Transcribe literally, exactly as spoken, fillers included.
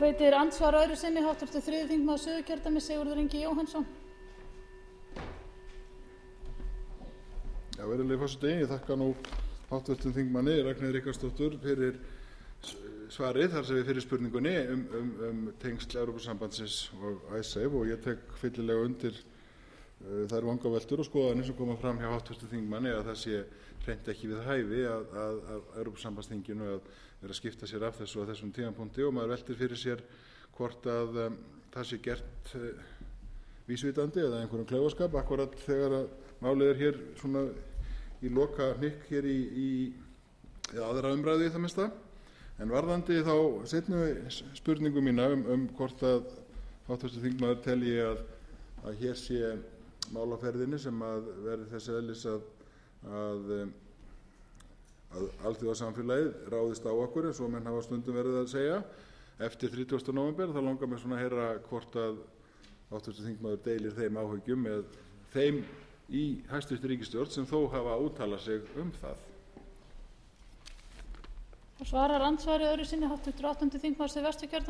veitir andsvar öðru sinni háttvirtur þriðji þingmaður Suðurkjördæmis Sigurður Ingi Jóhannsson. Já, virðulegi forseti, ég þakka nú háttvirtum þingmanni Ragnheiði Ríkharðsdóttur fyrir svarið þar sem við fyrir spurningunni um, um, um tengsl Evrópusambandsins og Icesave og ég tek fyllilega undir uh, þær vangaveltur og skoðanir sem koma fram hjá háttvirtum þingmanni að það sé hreint ekki við hæfi að, að, að Evrópusambandsþinginu að vera að skipta sér af þessu á þessum tímapunkti og maður veltir fyrir sér hvort að um, það sé gert uh, vísvitandi eða einhverjum klaufaskap akkurat þegar að málið er hér svona í loka hnykk hér í, í, í aðra umræðu í það minnsta. En varðandi þá seinni spurningu mína um, um hvort að háttvirtur þingmaður telji að, að hér sé mál á ferðinni sem að verði þess eðlis að, að, að alþjóðasamfélagið ráðist á okkur eins og menn hafa stundum verið að segja eftir þrítugasta nóvember, þá langar mér svona að heyra hvort að háttvirtur þingmaður deilir þeim áhyggjum með þeim í hæstvirtri ríkisstjórn sem þó hafa úttalað sig um það. Svarar andsvari öðru sinni háttvirtur áttundi þingmaður Suðvesturkjördæmis